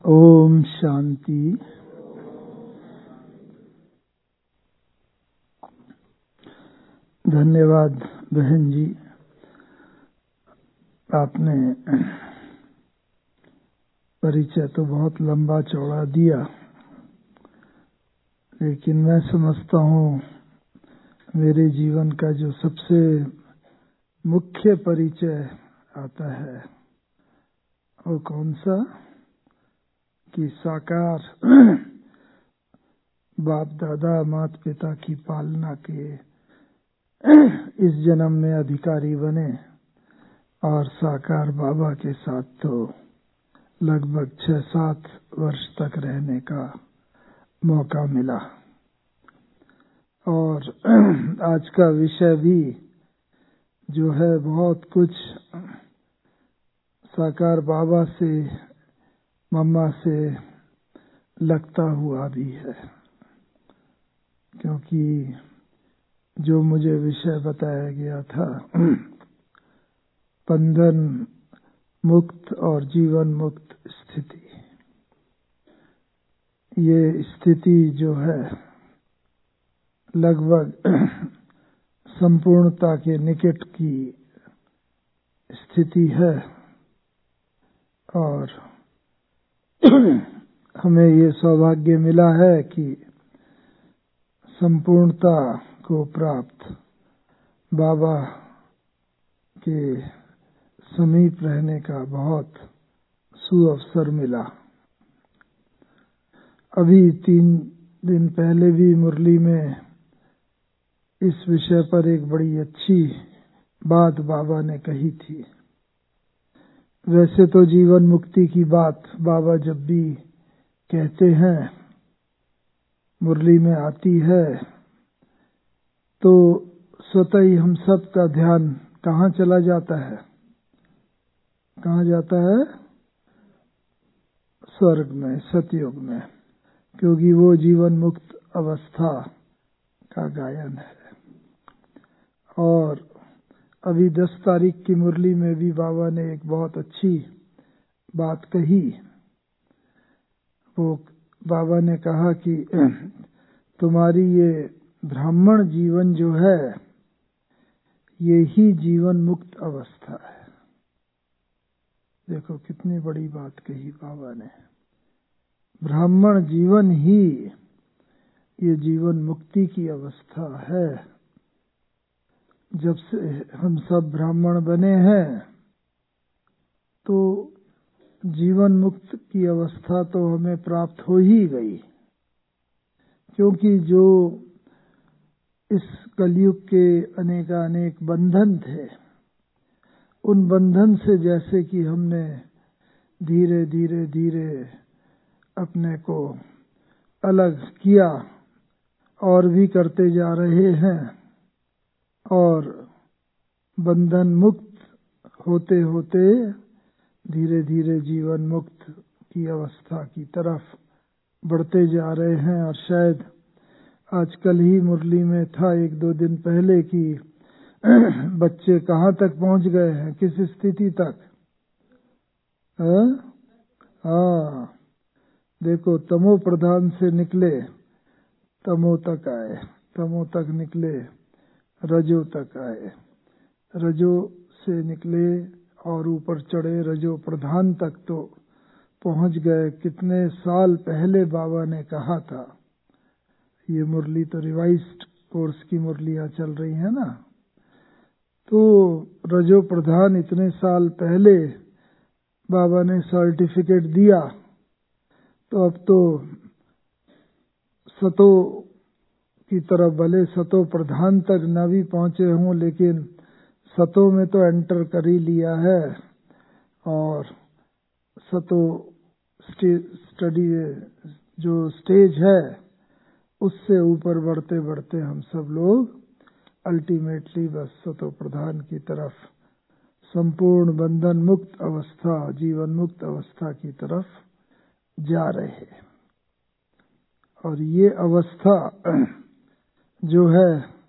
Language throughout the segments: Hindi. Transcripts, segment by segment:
ओम शांति। धन्यवाद बहन जी, आपने परिचय तो बहुत लंबा चौड़ा दिया, लेकिन मैं समझता हूँ मेरे जीवन का जो सबसे मुख्य परिचय आता है वो कौन सा, कि साकार बाप दादा माता पिता की पालना के इस जन्म में अधिकारी बने और साकार बाबा के साथ तो लगभग 6-7 वर्ष तक रहने का मौका मिला। और आज का विषय भी जो है बहुत कुछ साकार बाबा से मम्मा से लगता हुआ भी है, क्योंकि जो मुझे विषय बताया गया था बंधन मुक्त और जीवन मुक्त स्थिति, ये स्थिति जो है लगभग संपूर्णता के निकट की स्थिति है। और हमें ये सौभाग्य मिला है कि संपूर्णता को प्राप्त बाबा के समीप रहने का बहुत सुअवसर मिला। अभी 3 दिन पहले भी मुरली में इस विषय पर एक बड़ी अच्छी बात बाबा ने कही थी। वैसे तो जीवन मुक्ति की बात बाबा जब भी कहते हैं, मुरली में आती है, तो स्वतः ही हम सब का ध्यान कहाँ चला जाता है? कहाँ जाता है? स्वर्ग में, सतयुग में, क्योंकि वो जीवन मुक्त अवस्था का गायन है। और अभी 10 तारीख की मुरली में भी बाबा ने एक बहुत अच्छी बात कही। वो बाबा ने कहा कि तुम्हारी ये ब्राह्मण जीवन जो है, ये ही जीवन मुक्त अवस्था है। देखो कितनी बड़ी बात कही बाबा ने। ब्राह्मण जीवन ही ये जीवन मुक्ति की अवस्था है। जब से हम सब ब्राह्मण बने हैं तो जीवन मुक्त की अवस्था तो हमें प्राप्त हो ही गई, क्योंकि जो इस कलयुग के अनेक बंधन थे, उन बंधन से जैसे कि हमने धीरे धीरे अपने को अलग किया और भी करते जा रहे हैं, और बंधन मुक्त होते होते धीरे धीरे जीवन मुक्त की अवस्था की तरफ बढ़ते जा रहे हैं। और शायद आजकल ही मुरली में था 1-2 दिन पहले कि बच्चे कहाँ तक पहुंच गए हैं, किस स्थिति तक? हाँ, देखो तमो प्रधान से निकले तमो तक आए, तमो तक निकले रजो तक आए, रजो से निकले और ऊपर चढ़े रजो प्रधान तक तो पहुंच गए। कितने साल पहले बाबा ने कहा था। ये मुरली तो रिवाइज्ड कोर्स की मुरलियां चल रही है ना, तो रजो प्रधान इतने साल पहले बाबा ने सर्टिफिकेट दिया, तो अब तो सतो की तरफ, भले सतो प्रधान तक न भी पहुंचे हों, लेकिन सतो में तो एंटर कर ही लिया है। और सतो स्टडी जो स्टेज है, उससे ऊपर बढ़ते बढ़ते हम सब लोग अल्टीमेटली बस सतो प्रधान की तरफ, संपूर्ण बंधन मुक्त अवस्था, जीवन मुक्त अवस्था की तरफ जा रहे हैं। और ये अवस्था जो है,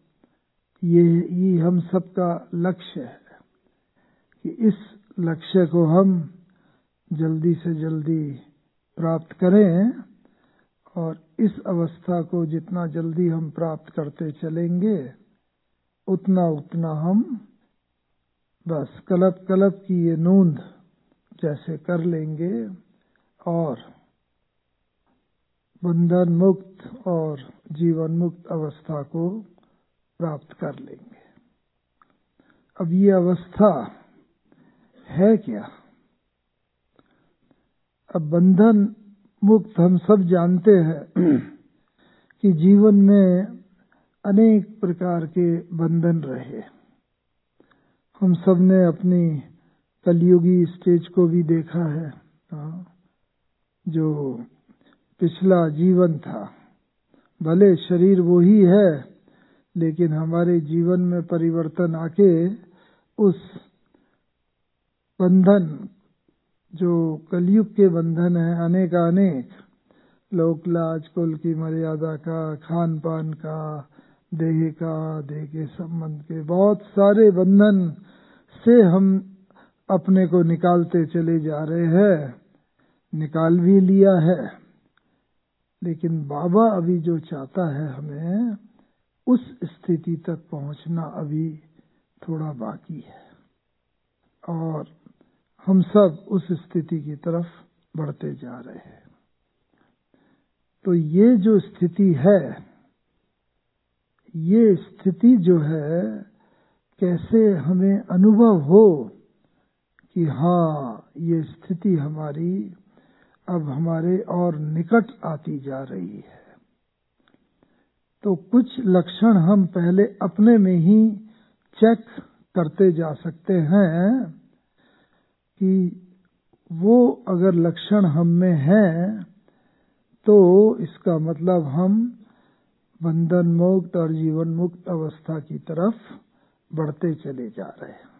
ये हम सबका लक्ष्य है कि इस लक्ष्य को हम जल्दी से जल्दी प्राप्त करें, और इस अवस्था को जितना जल्दी हम प्राप्त करते चलेंगे उतना उतना हम बस कल्प कल्प की ये नूंद जैसे कर लेंगे और बंधन मुक्त और जीवन मुक्त अवस्था को प्राप्त कर लेंगे। अब ये अवस्था है क्या? अब बंधन मुक्त हम सब जानते हैं कि जीवन में अनेक प्रकार के बंधन रहे। हम सब ने अपनी कलयुगी स्टेज को भी देखा है। जो पिछला जीवन था, भले शरीर वो ही है, लेकिन हमारे जीवन में परिवर्तन आके उस बंधन जो कलयुग के बंधन है, अनेक लोक लाज कुल की मर्यादा का, खान पान का, देह के संबंध के बहुत सारे बंधन से हम अपने को निकालते चले जा रहे हैं। निकाल भी लिया है, लेकिन बाबा अभी जो चाहता है हमें उस स्थिति तक पहुंचना अभी थोड़ा बाकी है, और हम सब उस स्थिति की तरफ बढ़ते जा रहे हैं। तो ये जो स्थिति है, ये स्थिति जो है, कैसे हमें अनुभव हो कि हाँ ये स्थिति हमारी अब हमारे और निकट आती जा रही है। तो कुछ लक्षण हम पहले अपने में ही चेक करते जा सकते हैं कि वो अगर लक्षण हम में हैं तो इसका मतलब हम बंधन मुक्त और जीवन मुक्त अवस्था की तरफ बढ़ते चले जा रहे हैं।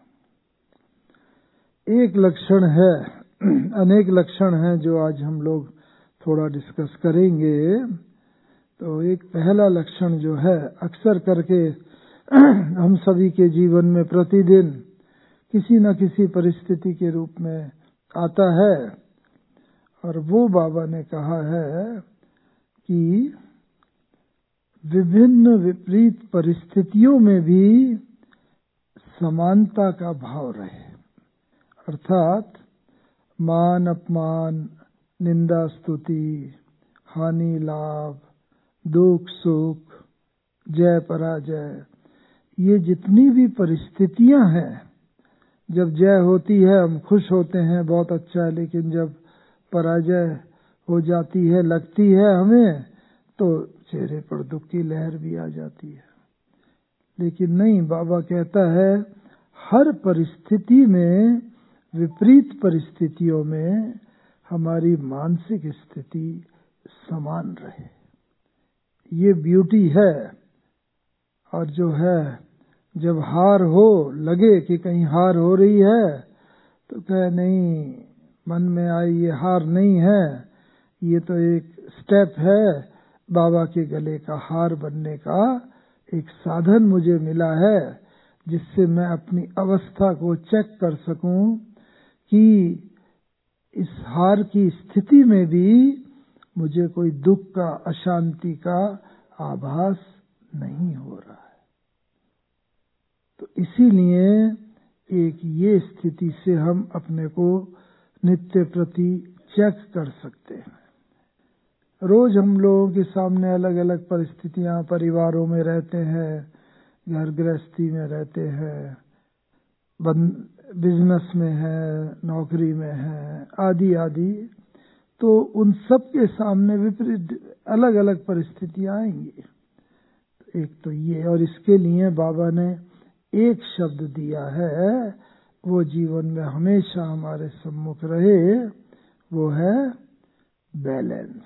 एक लक्षण है, अनेक लक्षण हैं जो आज हम लोग थोड़ा डिस्कस करेंगे। तो एक पहला लक्षण जो है, अक्सर करके हम सभी के जीवन में प्रतिदिन किसी न किसी परिस्थिति के रूप में आता है, और वो बाबा ने कहा है कि विभिन्न विपरीत परिस्थितियों में भी समानता का भाव रहे। अर्थात मान अपमान, निंदा स्तुति, हानि लाभ, दुख सुख, जय पराजय, ये जितनी भी परिस्थितियां हैं, जब जय होती है हम खुश होते हैं, बहुत अच्छा है, लेकिन जब पराजय हो जाती है, लगती है हमें, तो चेहरे पर दुख की लहर भी आ जाती है। लेकिन नहीं, बाबा कहता है हर परिस्थिति में, विपरीत परिस्थितियों में हमारी मानसिक स्थिति समान रहे। ये ब्यूटी है। और जो है, जब हार हो, लगे कि कहीं हार हो रही है, तो कहे नहीं, मन में आई ये हार नहीं है, ये तो एक स्टेप है, बाबा के गले का हार बनने का एक साधन मुझे मिला है, जिससे मैं अपनी अवस्था को चेक कर सकूं कि इस हार की स्थिति में भी मुझे कोई दुख का, अशांति का आभास नहीं हो रहा है। तो इसीलिए एक ये स्थिति से हम अपने को नित्य प्रति चेक कर सकते हैं। रोज हम लोगों के सामने अलग अलग परिस्थितियां, परिवारों में रहते हैं, घर गृहस्थी में रहते हैं, बिजनेस में है, नौकरी में है, आदि आदि। तो उन सब के सामने विपरीत अलग अलग परिस्थितियां आएंगी। एक तो ये, और इसके लिए बाबा ने एक शब्द दिया है, वो जीवन में हमेशा हमारे सम्मुख रहे, वो है बैलेंस।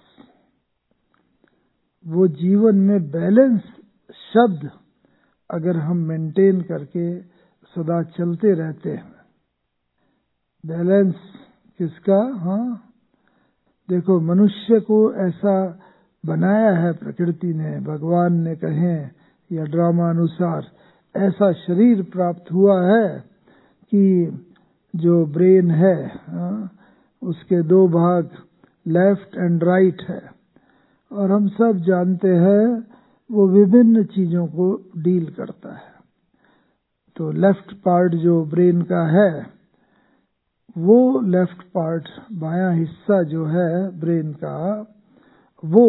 वो जीवन में बैलेंस शब्द अगर हम मेंटेन करके सदा चलते रहते हैं। बैलेंस किसका? हाँ, देखो, मनुष्य को ऐसा बनाया है प्रकृति ने, भगवान ने कहें या ड्रामा अनुसार ऐसा शरीर प्राप्त हुआ है कि जो ब्रेन है, उसके 2 भाग लेफ्ट एंड राइट है, और हम सब जानते हैं वो विभिन्न चीजों को डील करता है। तो लेफ्ट पार्ट जो ब्रेन का है, वो लेफ्ट पार्ट, बायां हिस्सा जो है ब्रेन का, वो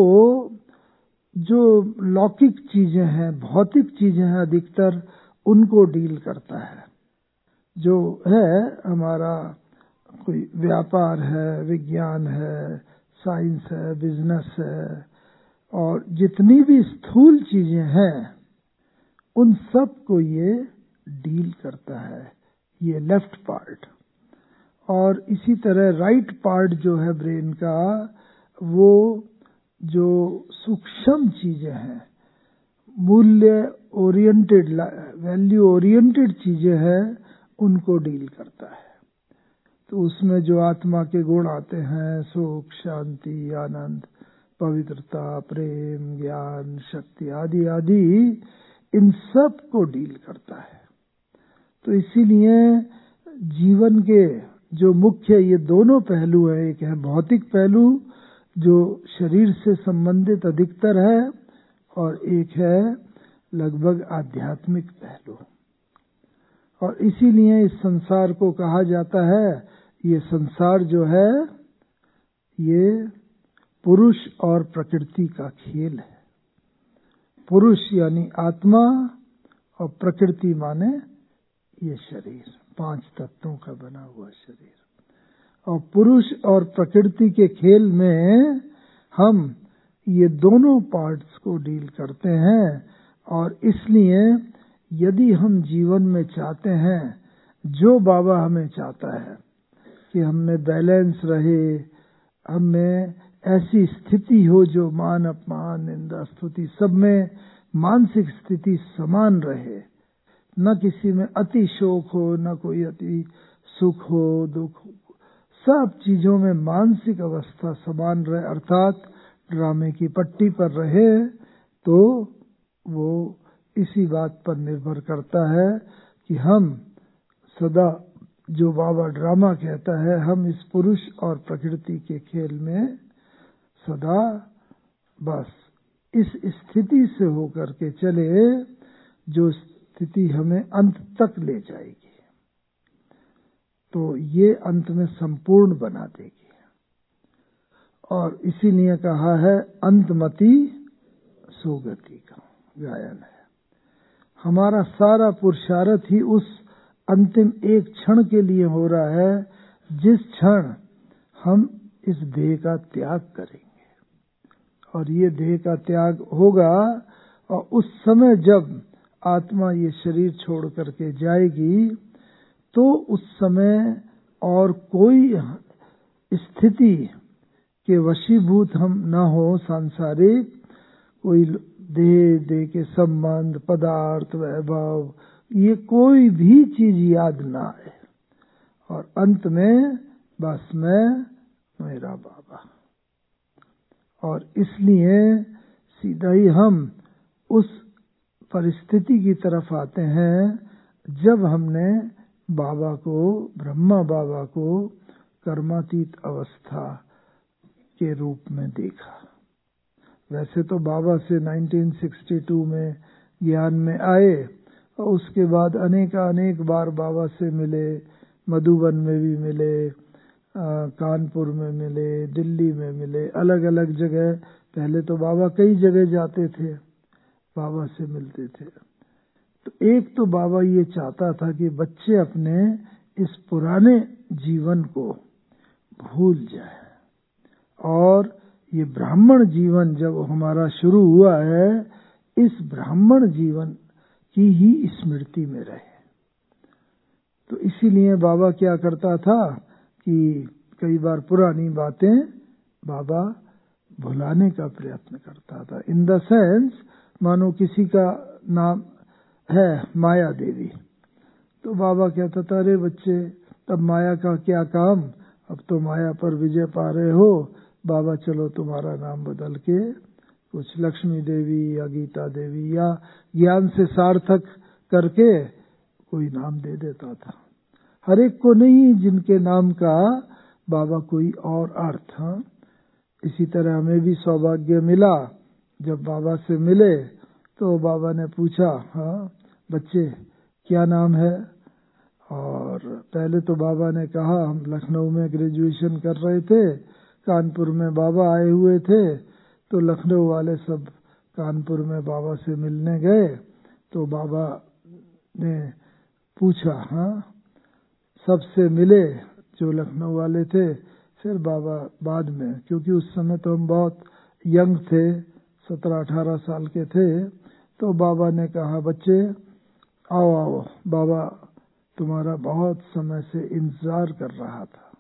जो लौकिक चीजें हैं, भौतिक चीजें हैं, अधिकतर उनको डील करता है। जो है हमारा कोई व्यापार है, विज्ञान है, साइंस है, बिजनेस है, और जितनी भी स्थूल चीजें हैं उन सब को ये डील करता है, ये लेफ्ट पार्ट। और इसी तरह राइट पार्ट जो है ब्रेन का, वो जो सूक्ष्म चीजें हैं, मूल्य ओरिएंटेड, वैल्यू ओरिएंटेड चीजें हैं, उनको डील करता है। तो उसमें जो आत्मा के गुण आते हैं, सुख, शांति, आनंद, पवित्रता, प्रेम, ज्ञान, शक्ति आदि आदि, इन सब को डील करता है। तो इसीलिए जीवन के जो मुख्य ये दोनों पहलू है, एक है भौतिक पहलू जो शरीर से संबंधित अधिकतर है, और एक है लगभग आध्यात्मिक पहलू। और इसीलिए इस संसार को कहा जाता है, ये संसार जो है ये पुरुष और प्रकृति का खेल है। पुरुष यानी आत्मा, और प्रकृति माने ये शरीर, 5 तत्वों का बना हुआ शरीर। और पुरुष और प्रकृति के खेल में हम ये दोनों पार्ट्स को डील करते हैं। और इसलिए यदि हम जीवन में चाहते हैं, जो बाबा हमें चाहता है कि हम में बैलेंस रहे, हम में ऐसी स्थिति हो जो मान अपमान निंदा स्तुति सब में मानसिक स्थिति समान रहे, न किसी में अति शोक हो, न कोई अति सुख हो, दुख हो, सब चीजों में मानसिक अवस्था समान रहे, अर्थात ड्रामे की पट्टी पर रहे, तो वो इसी बात पर निर्भर करता है कि हम सदा, जो बाबा ड्रामा कहता है, हम इस पुरुष और प्रकृति के खेल में सदा बस इस स्थिति से होकर के चले जो स्थिति हमें अंत तक ले जाएगी, तो ये अंत में संपूर्ण बना देगी। और इसीलिए कहा है अंतमति सुगति का गायन है। हमारा सारा पुरुषार्थ ही उस अंतिम एक क्षण के लिए हो रहा है, जिस क्षण हम इस देह का त्याग करेंगे। और ये देह का त्याग होगा, और उस समय जब आत्मा ये शरीर छोड़ करके जाएगी, तो उस समय और कोई स्थिति के वशीभूत हम न हो, सांसारिक कोई देह के संबंध, पदार्थ, वैभव, ये कोई भी चीज याद ना आए, और अंत में बस मैं, मेरा बाबा। और इसलिए सीधा ही हम उस परिस्थिति की तरफ आते हैं जब हमने बाबा को, ब्रह्मा बाबा को कर्मातीत अवस्था के रूप में देखा। वैसे तो बाबा से 1962 में ज्ञान में आए, और उसके बाद अनेक बार बाबा से मिले, मधुबन में भी मिले, कानपुर में मिले, दिल्ली में मिले, अलग अलग जगह। पहले तो बाबा कई जगह जाते थे, बाबा से मिलते थे। तो एक तो बाबा ये चाहता था कि बच्चे अपने इस पुराने जीवन को भूल जाए, और ये ब्राह्मण जीवन जब हमारा शुरू हुआ है, इस ब्राह्मण जीवन की ही स्मृति में रहे। तो इसीलिए बाबा क्या करता था कि कई बार पुरानी बातें बाबा भुलाने का प्रयत्न करता था। इन द सेंस, मानो किसी का नाम है माया देवी, तो बाबा कहता था, अरे बच्चे, तब माया का क्या काम, अब तो माया पर विजय पा रहे हो, बाबा चलो तुम्हारा नाम बदल के कुछ लक्ष्मी देवी या गीता देवी या ज्ञान से सार्थक करके कोई नाम दे देता था। हर एक को नहीं, जिनके नाम का बाबा कोई और अर्थ इसी तरह हमें भी सौभाग्य मिला, जब बाबा से मिले तो बाबा ने पूछा, हाँ बच्चे क्या नाम है? और पहले तो बाबा ने कहा हम लखनऊ में ग्रेजुएशन कर रहे थे, कानपुर में बाबा आए हुए थे, तो लखनऊ वाले सब कानपुर में बाबा से मिलने गए। तो बाबा ने पूछा, हाँ सबसे मिले जो लखनऊ वाले थे। फिर बाबा बाद में, क्योंकि उस समय तो हम बहुत यंग थे, 17-18 साल के थे, तो बाबा ने कहा बच्चे आओ आओ, बाबा तुम्हारा बहुत समय से इंतजार कर रहा था।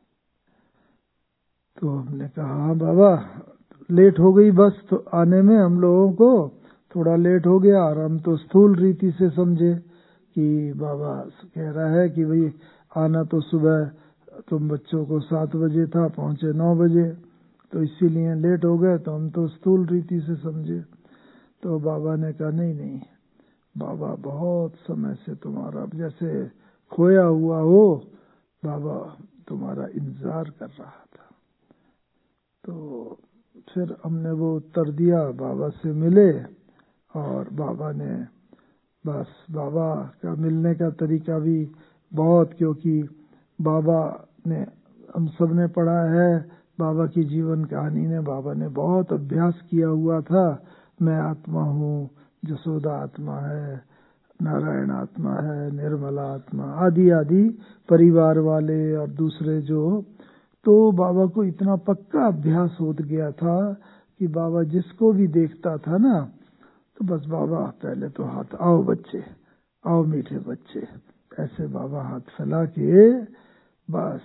तो हमने कहा हाँ बाबा, लेट हो गई बस तो आने में, हम लोगों को थोड़ा लेट हो गया। और हम तो स्थूल रीति से समझे कि बाबा कह रहा है कि भाई आना तो सुबह तुम बच्चों को 7 बजे था, पहुंचे 9 बजे, तो इसीलिए लेट हो गए। तो हम तो स्थूल रीति से समझे। तो बाबा ने कहा नहीं नहीं बाबा, बहुत समय से तुम्हारा जैसे खोया हुआ हो, बाबा तुम्हारा इंतजार कर रहा था। तो फिर हमने वो उत्तर दिया, बाबा से मिले। और बाबा ने बस, बाबा का मिलने का तरीका भी बहुत, क्योंकि बाबा ने, हम सब ने पढ़ा है बाबा की जीवन कहानी ने, बाबा ने बहुत अभ्यास किया हुआ था। मैं आत्मा हूँ, जसोदा आत्मा है, नारायण आत्मा है, निर्मला आत्मा आदि आदि, परिवार वाले और दूसरे जो, तो बाबा को इतना पक्का अभ्यास हो गया था कि बाबा जिसको भी देखता था ना, तो बस बाबा पहले तो हाथ, आओ बच्चे, आओ मीठे बच्चे, ऐसे बाबा हाथ फैला के, बस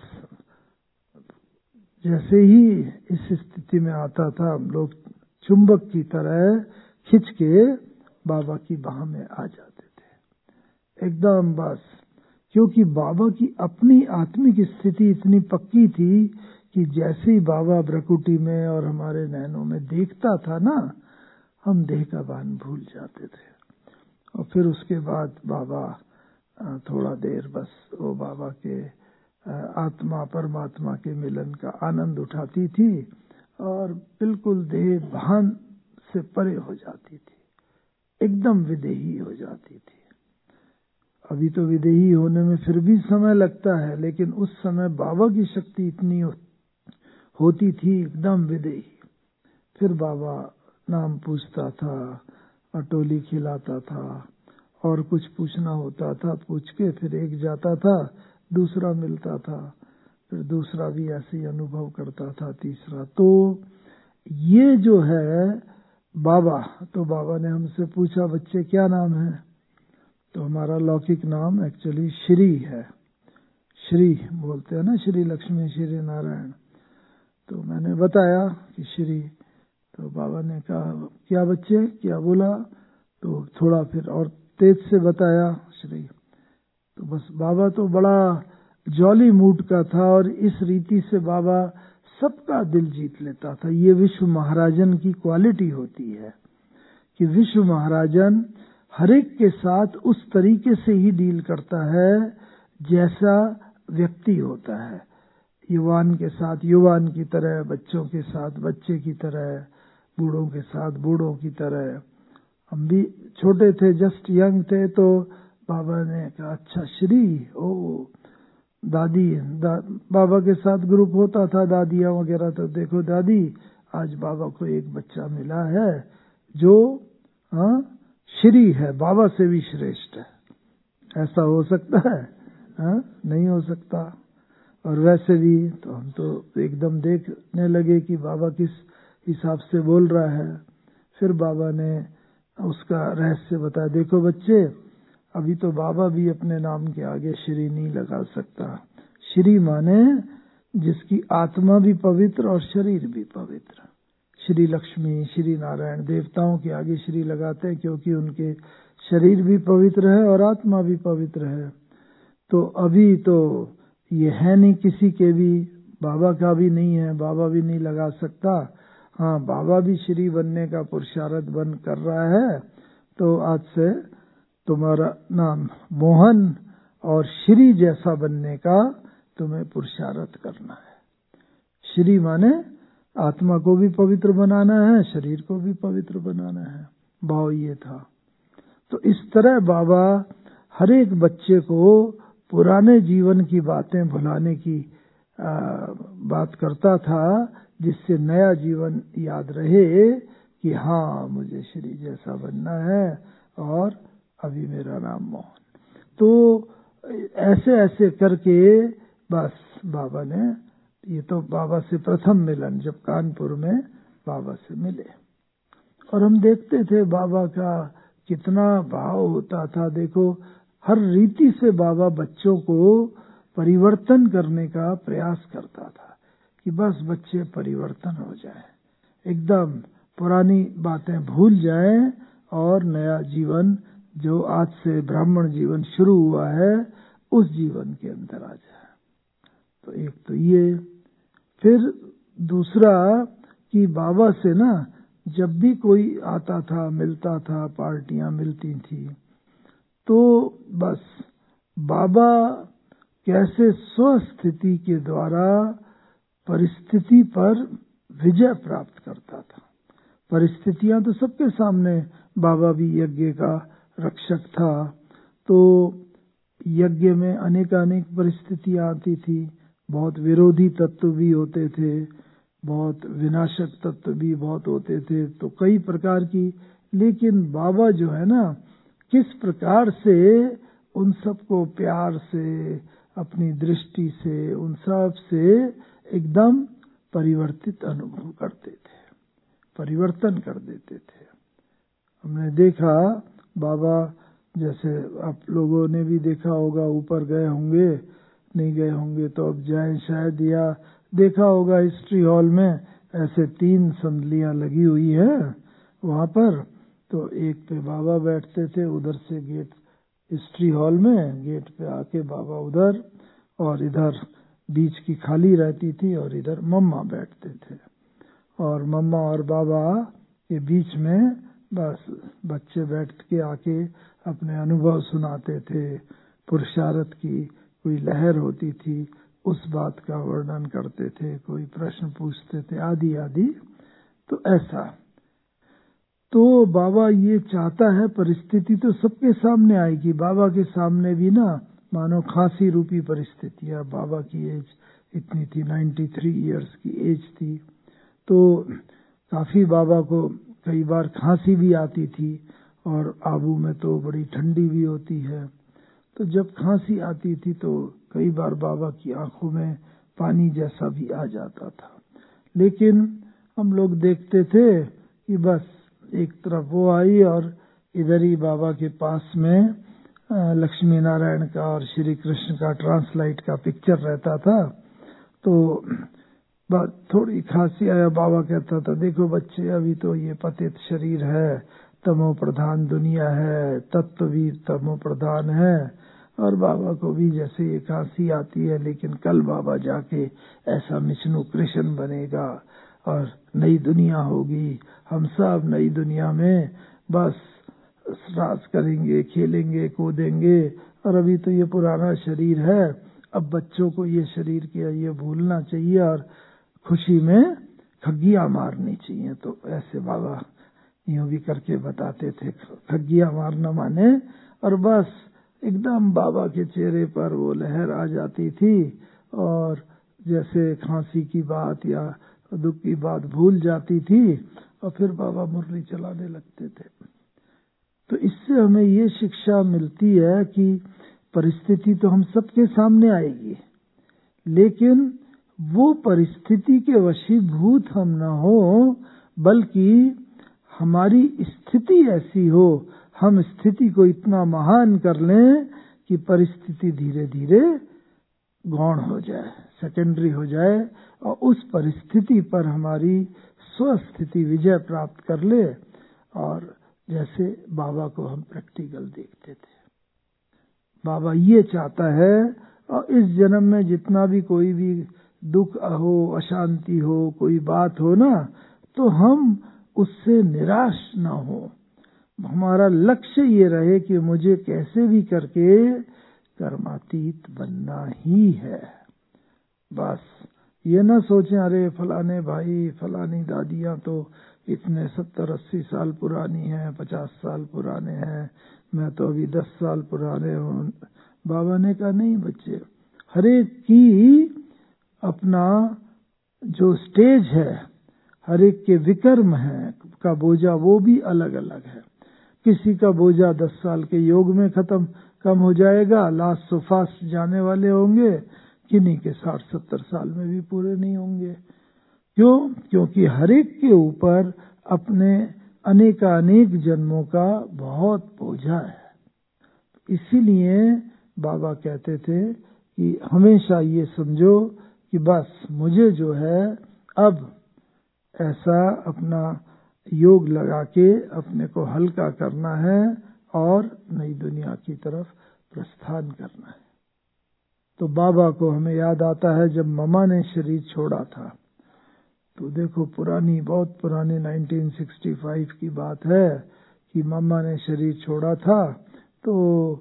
जैसे ही इस स्थिति में आता था, हम लोग चुंबक की तरह खिंच के बाबा की बाह में आ जाते थे एकदम बस। क्योंकि बाबा की अपनी आत्मिक स्थिति इतनी पक्की थी कि जैसे ही बाबा भ्रकुटी में और हमारे नैनों में देखता था ना, हम देह का भान भूल जाते थे। और फिर उसके बाद बाबा थोड़ा देर बस वो बाबा के आत्मा परमात्मा के मिलन का आनंद उठाती थी और बिल्कुल देह भान से परे हो जाती थी, एकदम विदेही हो जाती थी। अभी तो विदेही होने में फिर भी समय लगता है, लेकिन उस समय बाबा की शक्ति इतनी होती थी, एकदम विदेही। फिर बाबा नाम पूछता था, अटोली खिलाता था, और कुछ पूछना होता था पूछ के फिर एक जाता था, दूसरा मिलता था, फिर दूसरा भी ऐसे ही अनुभव करता था, तीसरा। तो ये जो है बाबा, तो बाबा ने हमसे पूछा बच्चे क्या नाम है? तो हमारा लौकिक नाम एक्चुअली श्री है, श्री बोलते हैं ना, श्री लक्ष्मी श्री नारायण। तो मैंने बताया कि श्री। तो बाबा ने कहा क्या बच्चे क्या बोला? तो थोड़ा फिर और तेज से बताया श्री। तो बस बाबा तो बड़ा जॉली मूड का था, और इस रीति से बाबा सबका दिल जीत लेता था। ये विश्व महाराजन की क्वालिटी होती है कि विश्व महाराजन हर एक के साथ उस तरीके से ही डील करता है जैसा व्यक्ति होता है। युवान के साथ युवान की तरह, बच्चों के साथ बच्चे की तरह, बूढ़ों के साथ बूढ़ों की तरह। हम भी छोटे थे, जस्ट यंग थे, तो बाबा ने कहा अच्छा श्री, ओ दादी, बाबा के साथ ग्रुप होता था दादियां वगैरह, तो देखो दादी आज बाबा को एक बच्चा मिला है जो श्री है, बाबा से भी श्रेष्ठ है। ऐसा हो सकता है? नहीं हो सकता। और वैसे भी तो हम तो एकदम देखने लगे कि बाबा किस हिसाब से बोल रहा है। फिर बाबा ने उसका रहस्य बताया, देखो बच्चे अभी तो बाबा भी अपने नाम के आगे श्री नहीं लगा सकता। श्री माने जिसकी आत्मा भी पवित्र और शरीर भी पवित्र। श्री लक्ष्मी श्री नारायण देवताओं के आगे श्री लगाते हैं क्योंकि उनके शरीर भी पवित्र है और आत्मा भी पवित्र है। तो अभी तो ये है नहीं किसी के भी, बाबा का भी नहीं है, बाबा भी नहीं लगा सकता। हाँ, बाबा भी श्री बनने का पुरुषार्थ बन कर रहा है। तो आज से तुम्हारा नाम मोहन और श्री जैसा बनने का तुम्हें पुरुषार्थ करना है। श्री माने आत्मा को भी पवित्र बनाना है, शरीर को भी पवित्र बनाना है, भाव ये था। तो इस तरह बाबा हर एक बच्चे को पुराने जीवन की बातें भुलाने की बात करता था, जिससे नया जीवन याद रहे कि हाँ मुझे श्री जैसा बनना है और अभी मेरा नाम मोहन। तो ऐसे ऐसे करके बस बाबा ने, ये तो बाबा से प्रथम मिलन जब कानपुर में बाबा से मिले, और हम देखते थे बाबा का कितना भाव होता था। देखो हर रीति से बाबा बच्चों को परिवर्तन करने का प्रयास करता था कि बस बच्चे परिवर्तन हो जाएं, एकदम पुरानी बातें भूल जाएं और नया जीवन जो आज से ब्राह्मण जीवन शुरू हुआ है उस जीवन के अंदर आ जाए। तो एक तो ये, फिर दूसरा कि बाबा से ना जब भी कोई आता था, मिलता था, पार्टियां मिलती थी, तो बस बाबा कैसे स्वस्थिति के द्वारा परिस्थिति पर विजय प्राप्त करता था। परिस्थितियां तो सबके सामने, बाबा भी यज्ञ का रक्षक था, तो यज्ञ में अनेकानेक परिस्थितियां आती थी, बहुत विरोधी तत्व भी होते थे, बहुत विनाशक तत्व भी बहुत होते थे, तो कई प्रकार की। लेकिन बाबा जो है ना, किस प्रकार से उन सबको प्यार से, अपनी दृष्टि से, उन सब से एकदम परिवर्तित अनुभव करते थे, परिवर्तन कर देते थे। हमने देखा बाबा, जैसे आप लोगों ने भी देखा होगा, ऊपर गए होंगे, नहीं गए होंगे तो अब जाएं शायद, या देखा होगा हिस्ट्री हॉल में ऐसे 3 संदलियां लगी हुई है वहां पर, तो एक पे बाबा बैठते थे, उधर से गेट, हिस्ट्री हॉल में गेट पे आके बाबा उधर, और इधर बीच की खाली रहती थी, और इधर मम्मा बैठते थे, और मम्मा और बाबा के बीच में बस बच्चे बैठ के आके अपने अनुभव सुनाते थे, पुरुषार्थ की कोई लहर होती थी उस बात का वर्णन करते थे, कोई प्रश्न पूछते थे, आदि आदि। तो ऐसा, तो बाबा ये चाहता है, परिस्थिति तो सबके सामने आएगी, बाबा के सामने भी ना, मानो खांसी रूपी परिस्थितियां, बाबा की एज इतनी थी, 93 इयर्स की एज थी, तो काफी बाबा को कई बार खांसी भी आती थी, और आबू में तो बड़ी ठंडी भी होती है, तो जब खांसी आती थी तो कई बार बाबा की आंखों में पानी जैसा भी आ जाता था। लेकिन हम लोग देखते थे कि बस एक तरफ वो आई, और इधर ही बाबा के पास में लक्ष्मी नारायण का और श्री कृष्ण का ट्रांसलाइट का पिक्चर रहता था। तो बात थोड़ी खांसी आया, बाबा कहता था, देखो बच्चे, अभी तो ये पतित शरीर है, तमो प्रधान दुनिया है, तत्व भी तमो प्रधान है, और बाबा को भी जैसे ये खांसी आती है, लेकिन कल बाबा जाके ऐसा विष्णु कृष्ण बनेगा और नई दुनिया होगी, हम सब नई दुनिया में बस राज करेंगे, खेलेंगे, कूदेंगे, और अभी तो ये पुराना शरीर है, अब बच्चों को ये शरीर के ये भूलना चाहिए और खुशी में खग्गियां मारनी चाहिए। तो ऐसे बाबा यूं भी करके बताते थे, खग्गियां मारना माने, और बस एकदम बाबा के चेहरे पर वो लहर आ जाती थी, और जैसे खांसी की बात या दुख की बात भूल जाती थी, और फिर बाबा मुरली चलाने लगते थे। तो इससे हमें ये शिक्षा मिलती है कि परिस्थिति तो हम सबके सामने आएगी, लेकिन वो परिस्थिति के वशीभूत हम न हो, बल्कि हमारी स्थिति ऐसी हो, हम स्थिति को इतना महान कर लें कि परिस्थिति धीरे धीरे गौण हो जाए, सेकेंडरी हो जाए, और उस परिस्थिति पर हमारी स्वस्थिति विजय प्राप्त कर ले। और जैसे बाबा को हम प्रैक्टिकल देखते थे, बाबा ये चाहता है, और इस जन्म में जितना भी कोई भी दुख हो, अशांति हो, कोई बात हो ना, तो हम उससे निराश ना हो, हमारा लक्ष्य ये रहे कि मुझे कैसे भी करके कर्मातीत बनना ही है। बस ये ना सोचें अरे फलाने भाई फलानी दादियाँ तो इतने 70-80 साल पुरानी हैं, 50 साल पुराने हैं, मैं तो अभी 10 साल पुराने हूँ। बाबा ने कहा नहीं बच्चे, हर एक की अपना जो स्टेज है, हर एक के विकर्म है का बोझा वो भी अलग अलग है। किसी का बोझा 10 साल के योग में कम हो जाएगा, लास्ट सो फास्ट जाने वाले होंगे, किन्हीं के 60-70 साल में भी पूरे नहीं होंगे। क्यों? क्योंकि हर एक के ऊपर अपने अनेकानेक जन्मों का बहुत बोझा है। इसीलिए बाबा कहते थे कि हमेशा ये समझो कि बस मुझे जो है अब ऐसा अपना योग लगा के अपने को हल्का करना है और नई दुनिया की तरफ प्रस्थान करना है। तो बाबा को हमें याद आता है जब ममा ने शरीर छोड़ा था, तो देखो पुरानी, बहुत पुरानी 1965 की बात है कि मम्मा ने शरीर छोड़ा था। तो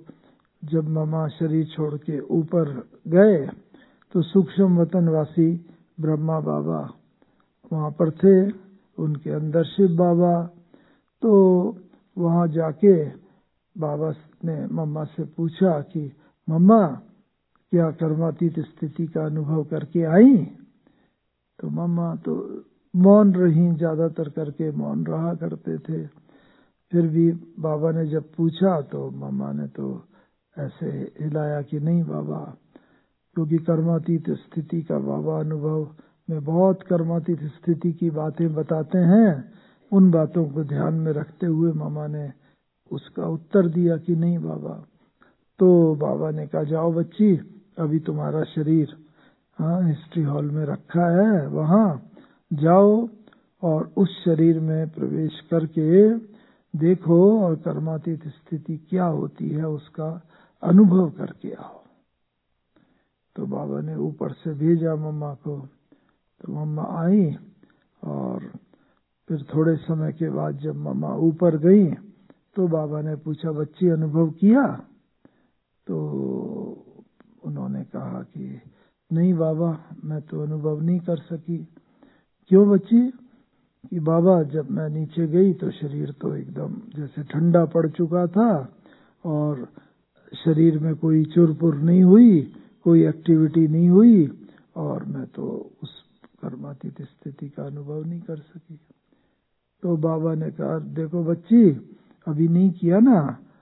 जब मम्मा शरीर छोड़ के ऊपर गए तो सूक्ष्म वतनवासी ब्रह्मा बाबा वहाँ पर थे, उनके अंदर शिव बाबा। तो वहाँ जाके बाबा ने मम्मा से पूछा कि मम्मा क्या कर्मातीत स्थिति का अनुभव करके आई? तो मम्मा तो मौन रही, ज्यादातर करके मौन रहा करते थे। फिर भी बाबा ने जब पूछा तो मम्मा ने तो ऐसे हिलाया कि नहीं बाबा, क्योंकि कर्मातीत स्थिति का बाबा अनुभव में बहुत कर्मातीत स्थिति की बातें बताते हैं। उन बातों को ध्यान में रखते हुए मम्मा ने उसका उत्तर दिया कि नहीं बाबा। तो बाबा ने कहा जाओ बच्ची, अभी तुम्हारा शरीर हिस्ट्री हॉल में रखा है, वहाँ जाओ और उस शरीर में प्रवेश करके देखो और कर्मातीत स्थिति क्या होती है उसका अनुभव करके आओ। तो बाबा ने ऊपर से भेजा मम्मा को, तो मम्मा आई और फिर थोड़े समय के बाद जब मम्मा ऊपर गई तो बाबा ने पूछा बच्ची अनुभव किया? तो उन्होंने कहा कि नहीं बाबा, मैं तो अनुभव नहीं कर सकी। क्यों बच्ची? कि बाबा जब मैं नीचे गई तो शरीर तो एकदम जैसे ठंडा पड़ चुका था और शरीर में कोई चुरपुर नहीं हुई, कोई एक्टिविटी नहीं हुई और मैं तो उस कर्मातीत स्थिति का अनुभव नहीं कर सकी। तो बाबा ने कहा देखो बच्ची, अभी नहीं किया ना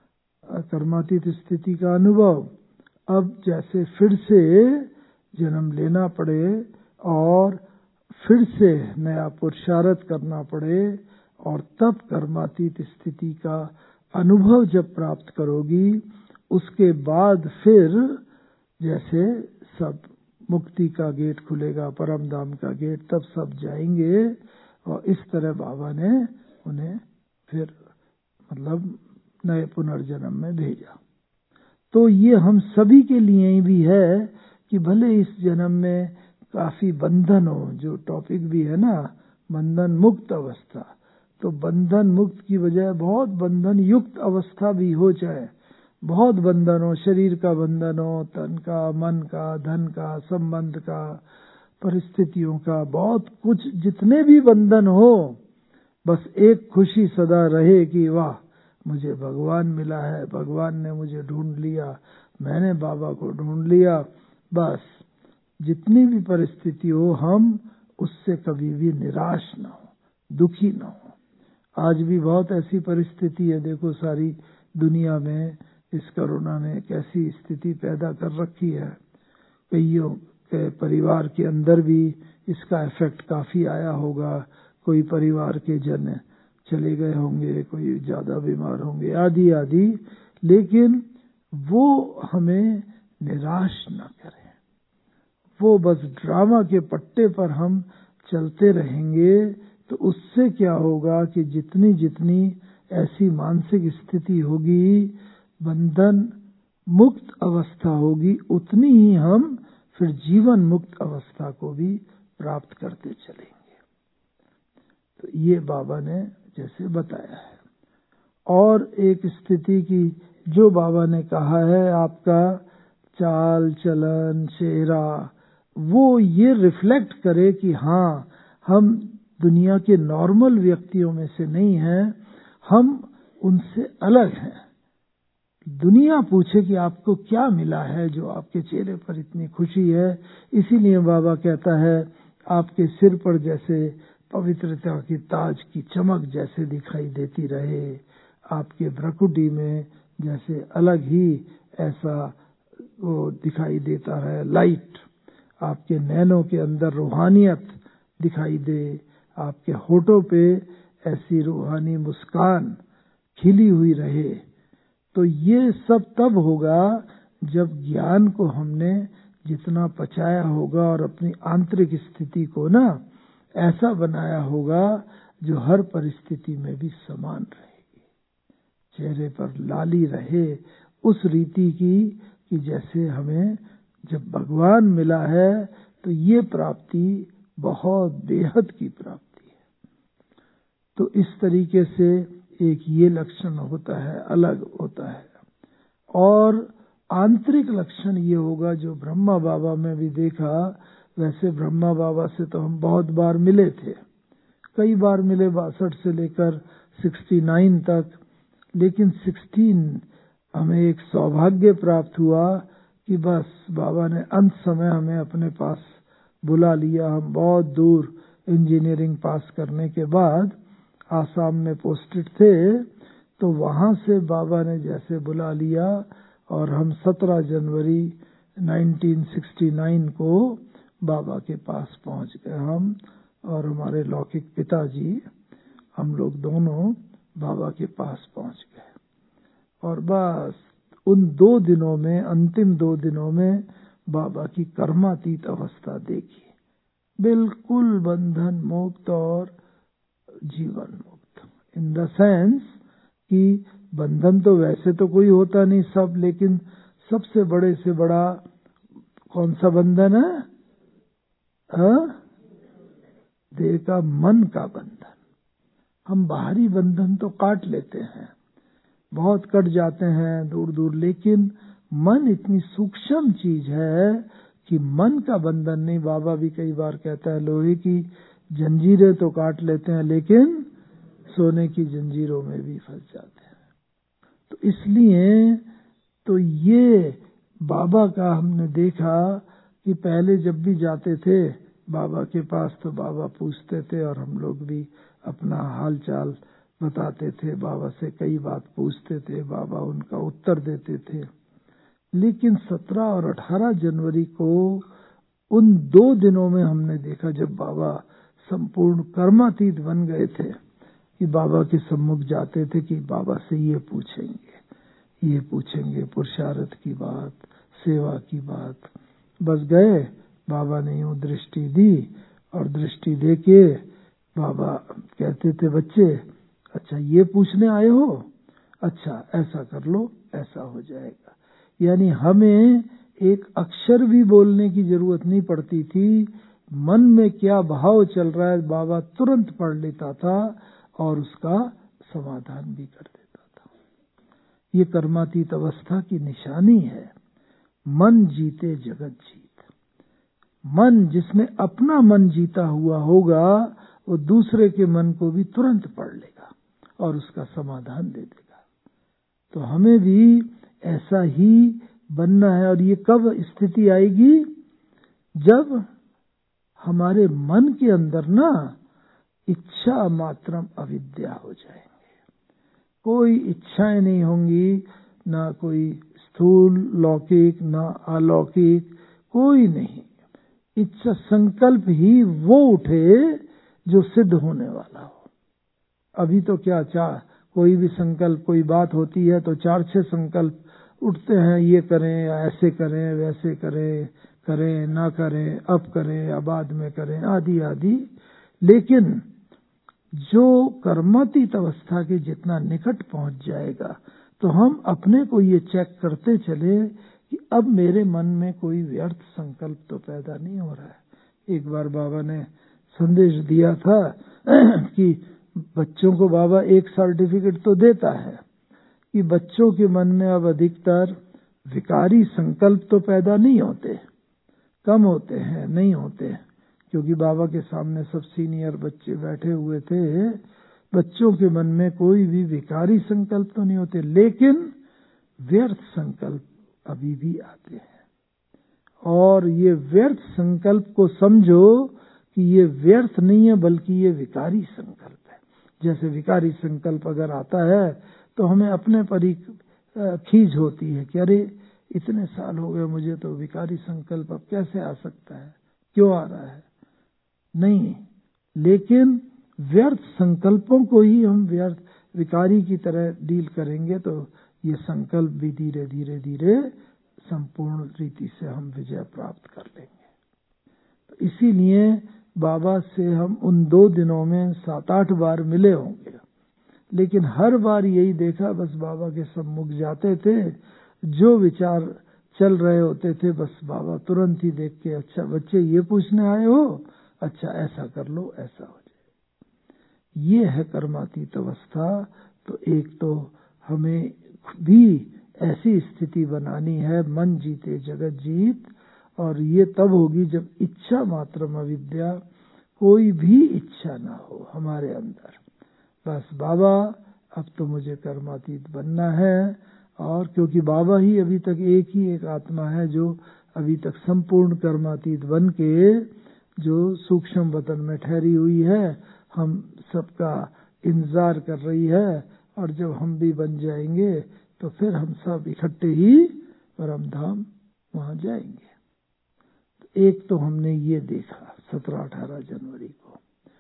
कर्मातीत स्थिति का अनुभव, अब जैसे फिर से जन्म लेना पड़े और फिर से नया पुरुषार्थ करना पड़े और तब कर्मातीत स्थिति का अनुभव जब प्राप्त करोगी, उसके बाद फिर जैसे सब मुक्ति का गेट खुलेगा, परम धाम का गेट, तब सब जाएंगे। और इस तरह बाबा ने उन्हें फिर मतलब नए पुनर्जन्म में भेजा। तो ये हम सभी के लिए भी है कि भले इस जन्म में काफी बंधन हो, जो टॉपिक भी है ना बंधन मुक्त अवस्था, तो बंधन मुक्त की बजाय बहुत बंधन युक्त अवस्था भी हो जाए। बहुत बंधन हो, शरीर का बंधन हो, तन का, मन का, धन का, संबंध का, परिस्थितियों का, बहुत कुछ जितने भी बंधन हो, बस एक खुशी सदा रहे कि वाह मुझे भगवान मिला है, भगवान ने मुझे ढूंढ लिया, मैंने बाबा को ढूंढ लिया। बस जितनी भी परिस्थिति हो हम उससे कभी भी निराश न हो, दुखी न हो। आज भी बहुत ऐसी परिस्थिति है, देखो सारी दुनिया में इस कोरोना ने कैसी स्थिति पैदा कर रखी है। कईयों के परिवार के अंदर भी इसका इफेक्ट काफी आया होगा, कोई परिवार के जन चले गए होंगे, कोई ज्यादा बीमार होंगे, आदि आदि। लेकिन वो हमें निराश न करें, वो बस ड्रामा के पट्टे पर हम चलते रहेंगे तो उससे क्या होगा कि जितनी जितनी ऐसी मानसिक स्थिति होगी, बंधन मुक्त अवस्था होगी, उतनी ही हम फिर जीवन मुक्त अवस्था को भी प्राप्त करते चलेंगे। तो ये बाबा ने जैसे बताया है। और एक स्थिति की जो बाबा ने कहा है, आपका चाल चलन चेहरा वो ये रिफ्लेक्ट करे कि हाँ, हम दुनिया के नॉर्मल व्यक्तियों में से नहीं हैं, हम उनसे अलग हैं। दुनिया पूछे कि आपको क्या मिला है जो आपके चेहरे पर इतनी खुशी है। इसीलिए बाबा कहता है आपके सिर पर जैसे पवित्रता की ताज की चमक जैसे दिखाई देती रहे, आपके भ्रकुटी में जैसे अलग ही ऐसा वो दिखाई देता रहे लाइट, आपके नैनों के अंदर रूहानियत दिखाई दे, आपके होठों पे ऐसी रूहानी मुस्कान खिली हुई रहे। तो ये सब तब होगा जब ज्ञान को हमने जितना पचाया होगा और अपनी आंतरिक स्थिति को ना ऐसा बनाया होगा जो हर परिस्थिति में भी समान रहेगी, चेहरे पर लाली रहे उस रीति की कि जैसे हमें जब भगवान मिला है तो ये प्राप्ति बहुत बेहद की प्राप्ति है। तो इस तरीके से एक ये लक्षण होता है, अलग होता है। और आंतरिक लक्षण ये होगा जो ब्रह्मा बाबा में भी देखा। वैसे ब्रह्मा बाबा से तो हम बहुत बार मिले थे, कई बार मिले, 62 से लेकर 69 तक। लेकिन 16 हमें एक सौभाग्य प्राप्त हुआ कि बस बाबा ने अंत समय हमें अपने पास बुला लिया। हम बहुत दूर इंजीनियरिंग पास करने के बाद आसाम में पोस्टेड थे, तो वहां से बाबा ने जैसे बुला लिया और हम 17 जनवरी 1969 को बाबा के पास पहुंच गए। हम और हमारे लौकिक पिताजी, हम लोग दोनों बाबा के पास पहुंच गए। और बस उन 2 दिनों में, अंतिम 2 दिनों में बाबा की कर्मातीत अवस्था देखी, बिल्कुल बंधन मुक्त और जीवन मुक्त। इन द सेंस कि बंधन तो वैसे तो कोई होता नहीं सब, लेकिन सबसे बड़े से बड़ा कौन सा बंधन है? देह का, मन का बंधन। हम बाहरी बंधन तो काट लेते हैं, बहुत कट जाते हैं दूर दूर, लेकिन मन इतनी सूक्ष्म चीज है कि मन का बंधन नहीं। बाबा भी कई बार कहता है लोहे की जंजीरें तो काट लेते हैं लेकिन सोने की जंजीरों में भी फंस जाते हैं। तो इसलिए तो ये बाबा का हमने देखा कि पहले जब भी जाते थे बाबा के पास तो बाबा पूछते थे और हम लोग भी अपना हाल चाल बताते थे, बाबा से कई बात पूछते थे, बाबा उनका उत्तर देते थे। लेकिन 17 और 18 जनवरी को उन 2 दिनों में हमने देखा जब बाबा संपूर्ण कर्मातीत बन गए थे कि बाबा के सम्मुख जाते थे कि बाबा से ये पूछेंगे पुरुषार्थ की बात, सेवा की बात। बस गए, बाबा ने यूं दृष्टि दी और दृष्टि देके बाबा कहते थे बच्चे अच्छा ये पूछने आए हो, अच्छा ऐसा कर लो, ऐसा हो जाएगा। यानी हमें एक अक्षर भी बोलने की जरूरत नहीं पड़ती थी, मन में क्या भाव चल रहा है बाबा तुरंत पढ़ लेता था और उसका समाधान भी कर देता था। ये कर्मातीत अवस्था की निशानी है। मन जीते जगत जीत। मन जिसने अपना मन जीता हुआ होगा वो दूसरे के मन को भी तुरंत पढ़ लेगा और उसका समाधान दे देगा। तो हमें भी ऐसा ही बनना है। और ये कब स्थिति आएगी? जब हमारे मन के अंदर ना इच्छा मात्रम अविद्या हो जाएंगे, कोई इच्छाएं नहीं होंगी, ना कोई स्थूल लौकिक ना अलौकिक, कोई नहीं। इच्छा संकल्प ही वो उठे जो सिद्ध होने वाला हो। अभी तो क्या कोई भी संकल्प, कोई बात होती है तो 4-6 संकल्प उठते हैं, ये करें या ऐसे करें, वैसे करें ना करें, अब करें या बाद में करें, आदि आदि। लेकिन जो कर्मातीत अवस्था के जितना निकट पहुंच जाएगा तो हम अपने को ये चेक करते चले कि अब मेरे मन में कोई व्यर्थ संकल्प तो पैदा नहीं हो रहा है। एक बार बाबा ने संदेश दिया था कि बच्चों को बाबा एक सर्टिफिकेट तो देता है कि बच्चों के मन में अब अधिकतर विकारी संकल्प तो पैदा नहीं होते, कम होते हैं, नहीं होते, क्योंकि बाबा के सामने सब सीनियर बच्चे बैठे हुए थे। बच्चों के मन में कोई भी विकारी संकल्प तो नहीं होते, लेकिन व्यर्थ संकल्प अभी भी आते हैं। और ये व्यर्थ संकल्प को समझो कि ये व्यर्थ नहीं है, बल्कि ये विकारी संकल्प है। जैसे विकारी संकल्प अगर आता है तो हमें अपने पर ही खींच होती है कि अरे इतने साल हो गए मुझे, तो विकारी संकल्प अब कैसे आ सकता है, क्यों आ रहा है? नहीं, लेकिन व्यर्थ संकल्पों को ही हम व्यर्थ विकारी की तरह डील करेंगे तो ये संकल्प भी धीरे धीरे धीरे संपूर्ण रीति से हम विजय प्राप्त कर लेंगे। तो इसीलिए बाबा से हम उन 2 दिनों में 7-8 बार मिले होंगे, लेकिन हर बार यही देखा, बस बाबा के सम्मुख जाते थे, जो विचार चल रहे होते थे बस बाबा तुरंत ही देख के, अच्छा बच्चे ये पूछने आए हो, अच्छा ऐसा कर लो, ऐसा हो जाए। ये है कर्मातीत अवस्था। तो एक तो हमें भी ऐसी स्थिति बनानी है, मन जीते जगत जीत, और ये तब होगी जब इच्छा मात्रम अविद्या, कोई भी इच्छा ना हो हमारे अंदर। बस बाबा अब तो मुझे कर्मातीत बनना है, और क्योंकि बाबा ही अभी तक एक आत्मा है जो अभी तक संपूर्ण कर्मातीत बन के जो सूक्ष्म वतन में ठहरी हुई है, हम सबका इंतजार कर रही है। और जब हम भी बन जाएंगे तो फिर हम सब इकट्ठे ही परम धाम वहां जाएंगे। तो एक तो हमने ये देखा 17-18 जनवरी को।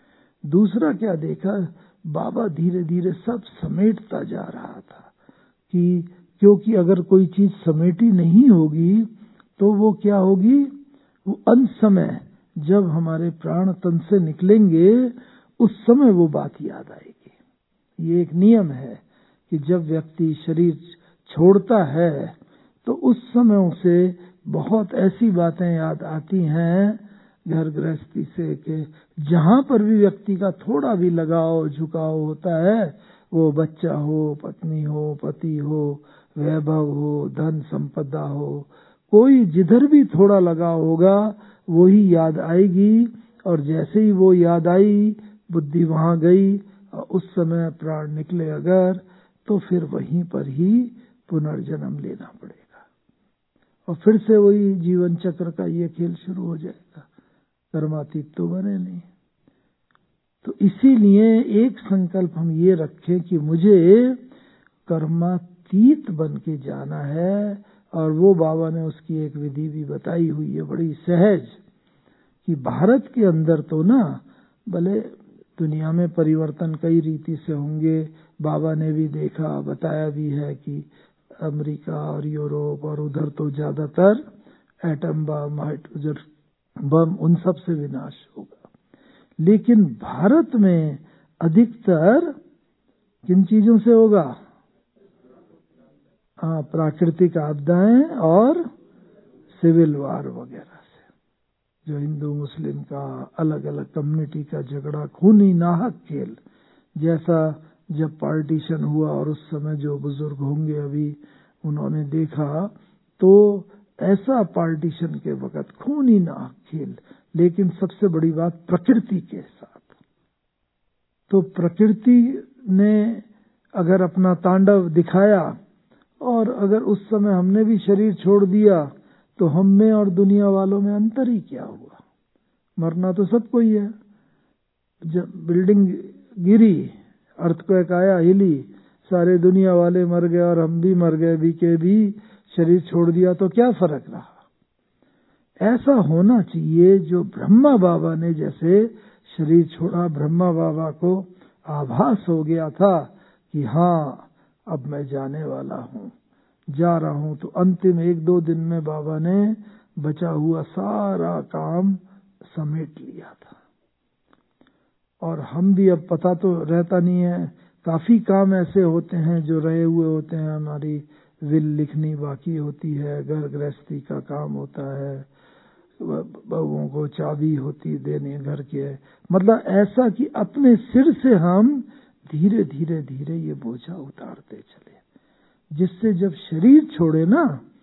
दूसरा क्या देखा, बाबा धीरे धीरे सब समेटता जा रहा था, कि क्योंकि अगर कोई चीज समेटी नहीं होगी तो वो क्या होगी, वो अंत समय जब हमारे प्राण तन से निकलेंगे उस समय वो बात याद आएगी। ये एक नियम है कि जब व्यक्ति शरीर छोड़ता है तो उस समय उसे बहुत ऐसी बातें याद आती हैं घर गृहस्थी से, कि जहां पर भी व्यक्ति का थोड़ा भी लगाव झुकाव होता है, वो बच्चा हो, पत्नी हो, पति हो, वैभव हो, धन संपदा हो, कोई जिधर भी थोड़ा लगाव होगा वो ही याद आएगी। और जैसे ही वो याद आई, बुद्धि वहां गई, और उस समय प्राण निकले अगर, तो फिर वहीं पर ही पुनर्जन्म लेना पड़ेगा, और फिर से वही जीवन चक्र का ये खेल शुरू हो जाएगा। कर्मातीत तो बने नहीं। तो इसीलिए एक संकल्प हम ये रखें कि मुझे कर्मातीत बन के जाना है, और वो बाबा ने उसकी एक विधि भी बताई हुई है बड़ी सहज, कि भारत के अंदर तो ना, भले दुनिया में परिवर्तन कई रीति से होंगे, बाबा ने भी देखा, बताया भी है कि अमेरिका और यूरोप और उधर तो ज्यादातर एटम बम, हाइड्रोजन बम, उन सब से विनाश होगा, लेकिन भारत में अधिकतर किन चीजों से होगा? हाँ, प्राकृतिक आपदाएं और सिविल वार वगैरह से, जो हिंदू मुस्लिम का अलग अलग कम्युनिटी का झगड़ा, खूनी नाहक खेल, जैसा जब पार्टीशन हुआ और उस समय जो बुजुर्ग होंगे अभी उन्होंने देखा, तो ऐसा पार्टीशन के वक्त खूनी नाहक खेल, लेकिन सबसे बड़ी बात प्रकृति के साथ। तो प्रकृति ने अगर अपना तांडव दिखाया, और अगर उस समय हमने भी शरीर छोड़ दिया, तो हम में और दुनिया वालों में अंतर ही क्या हुआ? मरना तो सबको ही है। जब बिल्डिंग गिरी, अर्थक्वेक आया, हिली, सारे दुनिया वाले मर गए और हम भी मर गए, भी के भी शरीर छोड़ दिया, तो क्या फर्क रहा? ऐसा होना चाहिए। जो ब्रह्मा बाबा ने जैसे शरीर छोड़ा, ब्रह्मा बाबा को आभास हो गया था कि हाँ अब मैं जाने वाला हूँ, जा रहा हूँ, तो अंतिम 1-2 दिन में बाबा ने बचा हुआ सारा काम समेट लिया था। और हम भी अब पता तो रहता नहीं है, काफी काम ऐसे होते हैं जो रहे हुए होते हैं, हमारी विल लिखनी बाकी होती है, घर गृहस्थी का काम होता है, बहुओं को चाबी होती देने घर के, मतलब ऐसा कि अपने सिर से हम धीरे धीरे धीरे ये बोझा उतारते चले, जिससे जब शरीर छोड़े ना,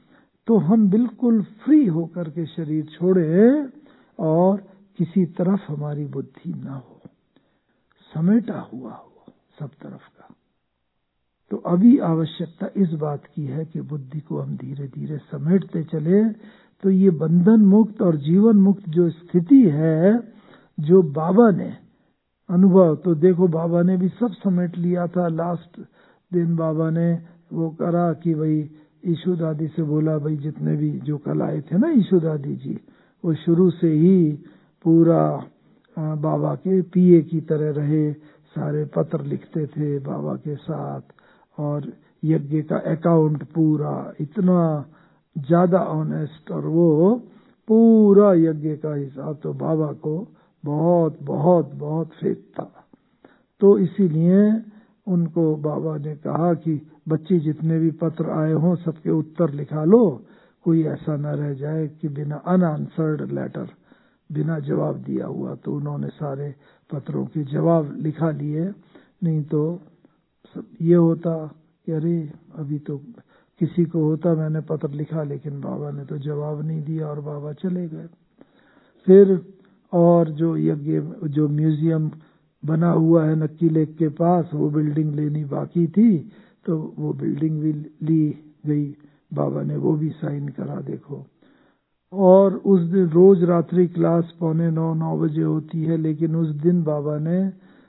तो हम बिल्कुल फ्री होकर के शरीर छोड़े और किसी तरफ हमारी बुद्धि ना हो, समेटा हुआ हो सब तरफ का। तो अभी आवश्यकता इस बात की है कि बुद्धि को हम धीरे धीरे समेटते चले, तो ये बंधन मुक्त और जीवन मुक्त जो स्थिति है, जो बाबा ने अनुभव, तो देखो बाबा ने भी सब समेट लिया था। लास्ट दिन बाबा ने वो करा कि भाई ईशु दादी से बोला, भाई जितने भी जो कल आए थे ना ईशु दादी जी, वो शुरू से ही पूरा बाबा के पीए की तरह रहे, सारे पत्र लिखते थे बाबा के साथ, और यज्ञ का अकाउंट पूरा इतना ज्यादा ऑनेस्ट, और वो पूरा यज्ञ का हिसाब तो बाबा को बहुत बहुत बहुत फेक था। तो इसीलिए उनको बाबा ने कहा कि बच्चे जितने भी पत्र आए हों सबके उत्तर लिखा लो, कोई ऐसा न रह जाए कि बिना अनआंसर्ड लेटर, बिना जवाब दिया हुआ। तो उन्होंने सारे पत्रों के जवाब लिखा लिए, नहीं तो ये होता कि अरे अभी तो किसी को होता मैंने पत्र लिखा लेकिन बाबा ने तो जवाब नहीं दिया और बाबा चले गए। फिर और जो यज्ञ जो म्यूजियम बना हुआ है नक्की लेक के पास, वो बिल्डिंग लेनी बाकी थी, तो वो बिल्डिंग भी ली गई, बाबा ने वो भी साइन करा देखो। और उस दिन रोज रात्रि क्लास 8:45-9 बजे होती है, लेकिन उस दिन बाबा ने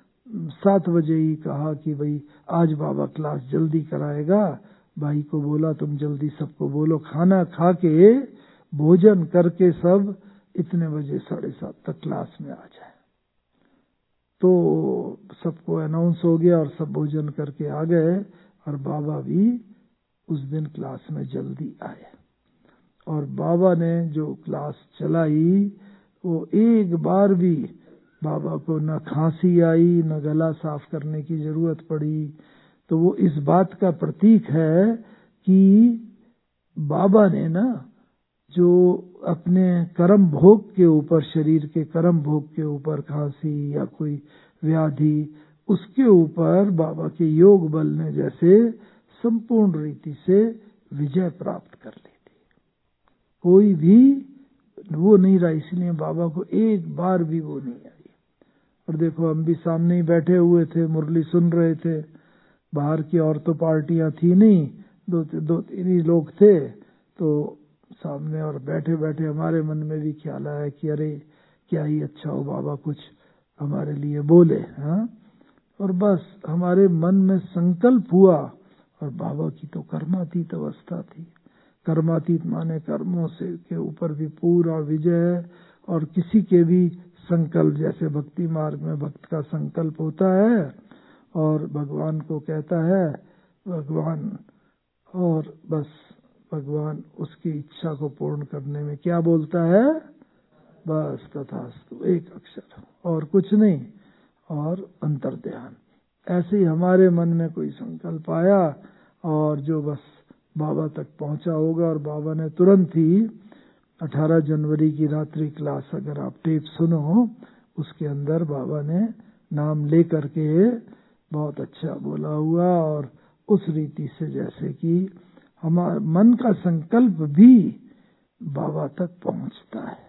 7 बजे ही कहा कि भाई आज बाबा क्लास जल्दी कराएगा। भाई को बोला तुम जल्दी सबको बोलो खाना खा के भोजन करके सब इतने बजे 7:30 तक क्लास में आ जाए। तो सबको अनाउंस हो गया और सब भोजन करके आ गए, और बाबा भी उस दिन क्लास में जल्दी आए। और बाबा ने जो क्लास चलाई वो एक बार भी बाबा को न खांसी आई, न गला साफ करने की जरूरत पड़ी। तो वो इस बात का प्रतीक है कि बाबा ने ना जो अपने कर्म भोग के ऊपर, शरीर के कर्म भोग के ऊपर खांसी या कोई व्याधि, उसके ऊपर बाबा के योग बल ने जैसे संपूर्ण रीति से विजय प्राप्त कर ली थी। कोई भी वो नहीं रहा, इसलिए बाबा को एक बार भी वो नहीं आई। और देखो हम भी सामने ही बैठे हुए थे, मुरली सुन रहे थे, बाहर की और तो पार्टियां थी नहीं, दो तीन ही लोग थे, तो सामने और बैठे बैठे हमारे मन में भी ख्याल आया कि अरे क्या ही अच्छा हो बाबा कुछ हमारे लिए बोले। हाँ, और बस हमारे मन में संकल्प हुआ, और बाबा की तो कर्मातीत अवस्था थी। कर्मातीत माने कर्मों से के ऊपर भी पूरा विजय, और किसी के भी संकल्प, जैसे भक्ति मार्ग में भक्त का संकल्प होता है और भगवान को कहता है भगवान, और बस भगवान उसकी इच्छा को पूर्ण करने में क्या बोलता है, बस तथास्तु, एक अक्षर और कुछ नहीं, और अंतर्ध्यान। ऐसे ही हमारे मन में कोई संकल्प आया और जो बस बाबा तक पहुंचा होगा। और बाबा ने तुरंत ही 18 जनवरी की रात्रि क्लास, अगर आप टेप सुनो, उसके अंदर बाबा ने नाम ले करके बहुत अच्छा बोला हुआ, और उस रीति से जैसे कि हमारा मन का संकल्प भी बाबा तक पहुंचता है,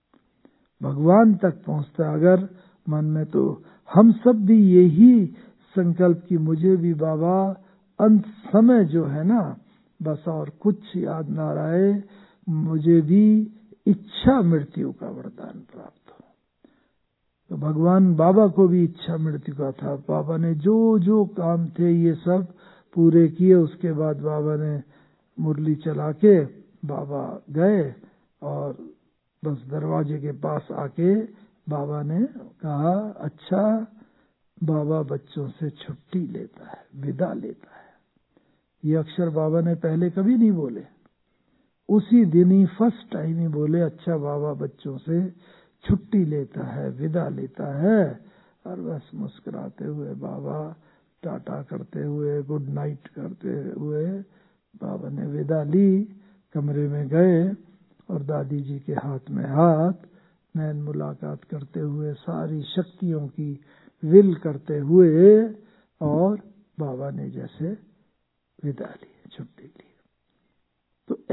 भगवान तक पहुंचता है अगर मन में। तो हम सब भी यही संकल्प कि मुझे भी बाबा अंत समय जो है ना, बस और कुछ याद ना रहे, मुझे भी इच्छा मृत्यु का वरदान प्राप्त हो। तो भगवान बाबा को भी इच्छा मृत्यु का था। बाबा ने जो जो काम थे ये सब पूरे किए। उसके बाद बाबा ने मुरली चला के बाबा गए, और बस दरवाजे के पास आके बाबा ने कहा अच्छा, बाबा बच्चों से छुट्टी लेता है, विदा लेता है। ये अक्षर बाबा ने पहले कभी नहीं बोले, उसी दिन ही फर्स्ट टाइम ही बोले, अच्छा बाबा बच्चों से छुट्टी लेता है, विदा लेता है। और बस मुस्कुराते हुए बाबा टाटा करते हुए, गुड नाइट करते हुए बाबा ने विदा ली, कमरे में गए, और दादी जी के हाथ में हाथ, नैन मुलाकात करते हुए, सारी शक्तियों की विल करते हुए, और बाबा ने जैसे विदा ली, छुट्टी ली। तो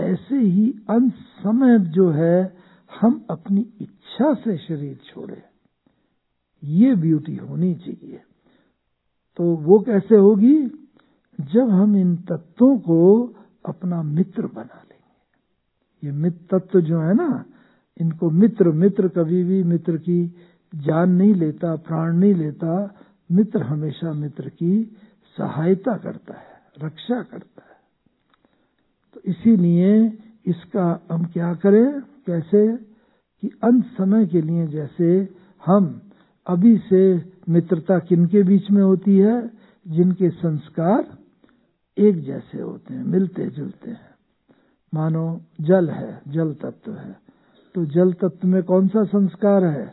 ऐसे ही अंत समय जो है हम अपनी इच्छा से शरीर छोड़े, ये ब्यूटी होनी चाहिए। तो वो कैसे होगी? जब हम इन तत्वों को अपना मित्र बना लेंगे। ये मित्र तत्व जो है ना, इनको मित्र कभी भी मित्र की जान नहीं लेता, प्राण नहीं लेता। मित्र हमेशा मित्र की सहायता करता है, रक्षा करता है। तो इसीलिए इसका हम क्या करें, कैसे कि अंत समय के लिए जैसे हम अभी से मित्रता किनके बीच में होती है? जिनके संस्कार एक जैसे होते हैं, मिलते जुलते हैं। मानो जल है, जल तत्व है, तो जल तत्व में कौन सा संस्कार है?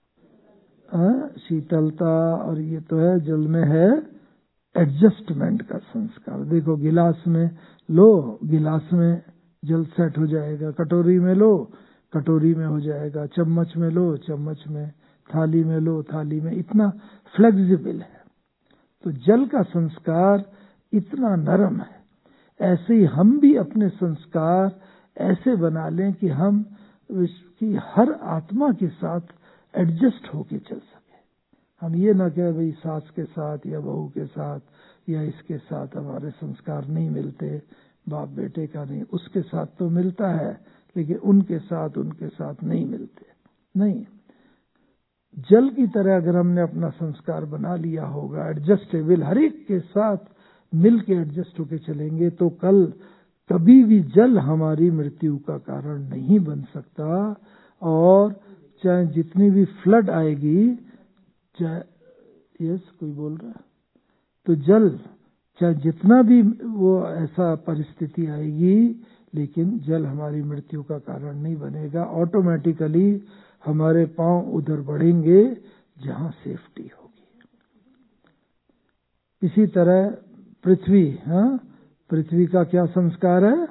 शीतलता। और ये तो है, जल में है एडजस्टमेंट का संस्कार। देखो गिलास में लो, गिलास में जल सेट हो जाएगा, कटोरी में लो, कटोरी में हो जाएगा, चम्मच में लो, चम्मच में, थाली में लो, थाली में। इतना फ्लेक्सिबल है। तो जल का संस्कार इतना नरम है। ऐसे ही हम भी अपने संस्कार ऐसे बना लें कि हम विश्व की हर आत्मा के साथ एडजस्ट होके चल सके। हम ये ना कहें भाई सास के साथ या बहू के साथ या इसके साथ हमारे संस्कार नहीं मिलते, बाप बेटे का नहीं, उसके साथ तो मिलता है लेकिन उनके साथ नहीं मिलते। नहीं, जल की तरह अगर हमने अपना संस्कार बना लिया होगा, एडजस्टेबल, हर एक के साथ मिल के एडजस्ट होके चलेंगे, तो कल कभी भी जल हमारी मृत्यु का कारण नहीं बन सकता। और चाहे जितनी भी फ्लड आएगी, चाहे कोई बोल रहा है, तो जल चाहे जितना भी वो ऐसा परिस्थिति आएगी, लेकिन जल हमारी मृत्यु का कारण नहीं बनेगा। ऑटोमेटिकली हमारे पांव उधर बढ़ेंगे जहां सेफ्टी होगी। इसी तरह पृथ्वी, पृथ्वी का क्या संस्कार है?